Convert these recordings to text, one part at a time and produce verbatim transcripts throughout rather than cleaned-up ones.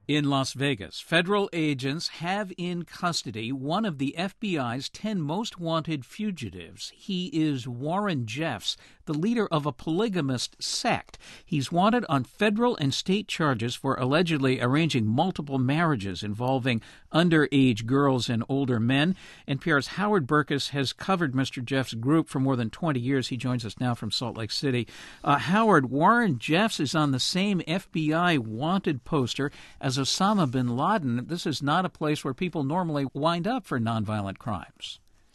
In Las Vegas, federal agents have in custody one of the F B I's ten most wanted fugitives. He is Warren Jeffs, the leader of a polygamist sect. He's wanted on federal and state charges for allegedly arranging multiple marriages involving underage girls and older men. N P R's Howard Burkus has covered Mister Jeffs' group for more than twenty years. He joins us now from Salt Lake City. Uh, Howard, Warren Jeffs is on the same F B I wanted poster as Osama bin Laden. This is not a place where people normally wind up for nonviolent crimes.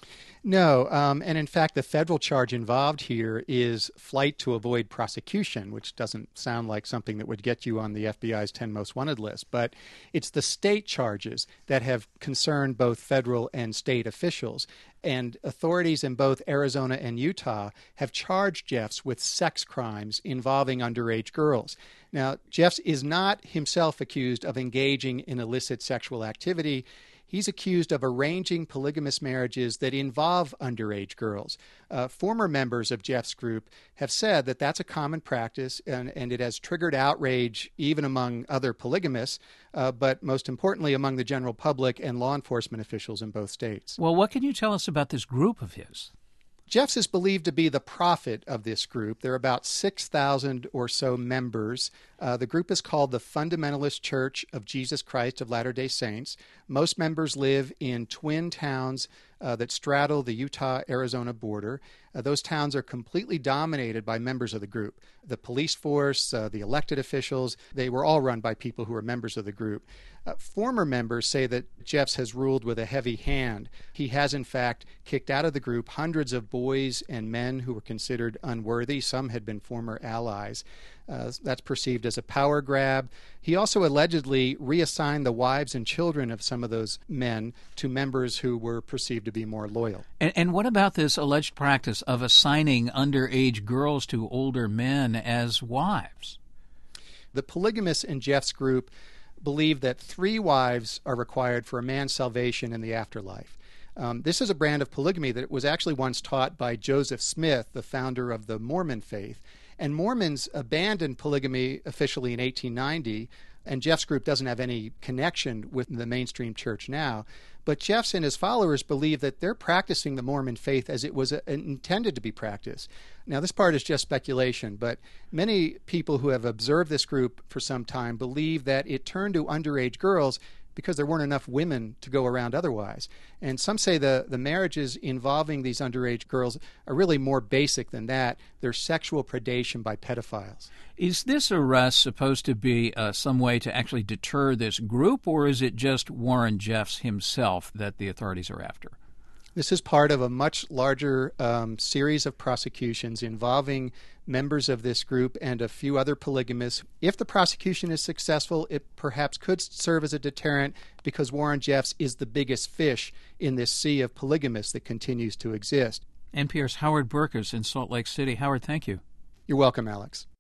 No, um, and in fact, the federal charge involved here is flight to avoid prosecution, which doesn't sound like something that would get you on the F B I's ten most wanted list. But it's the state charges that have concerned both federal and state officials. And authorities in both Arizona and Utah have charged Jeffs with sex crimes involving underage girls. Now, Jeffs is not himself accused of engaging in illicit sexual activity. He's accused of arranging polygamous marriages that involve underage girls. Uh, former members of Jeffs' group have said that that's a common practice, and, and it has triggered outrage even among other polygamists, uh, but most importantly among the general public and law enforcement officials in both states. Well, what can you tell us about this group of his? Jeffs is believed to be the prophet of this group. There are about six thousand or so members. Uh, the group is called the Fundamentalist Church of Jesus Christ of Latter-day Saints. Most members live in twin towns uh, that straddle the Utah-Arizona border. Uh, those towns are completely dominated by members of the group. The police force, uh, the elected officials, they were all run by people who were members of the group. Uh, former members say that Jeffs has ruled with a heavy hand. He has, in fact, kicked out of the group hundreds of boys and men who were considered unworthy. Some had been former allies. Uh, that's perceived as a power grab. He also allegedly reassigned the wives and children of some of those men to members who were perceived to be more loyal. And, and what about this alleged practice of assigning underage girls to older men as wives? The polygamists in Jeffs' group believe that three wives are required for a man's salvation in the afterlife. Um, this is a brand of polygamy that was actually once taught by Joseph Smith, the founder of the Mormon faith. And Mormons abandoned polygamy officially in eighteen ninety, and Jeffs' group doesn't have any connection with the mainstream church now. But Jeffs and his followers believe that they're practicing the Mormon faith as it was uh, intended to be practiced. Now, this part is just speculation, but many people who have observed this group for some time believe that it turned to underage girls because there weren't enough women to go around otherwise. And some say the, the marriages involving these underage girls are really more basic than that. They're sexual predation by pedophiles. Is this arrest supposed to be uh, some way to actually deter this group, or is it just Warren Jeffs himself that the authorities are after? This is part of a much larger um, series of prosecutions involving members of this group and a few other polygamists. If the prosecution is successful, it perhaps could serve as a deterrent because Warren Jeffs is the biggest fish in this sea of polygamists that continues to exist. N P R's Howard Burkus in Salt Lake City. Howard, thank you. You're welcome, Alex.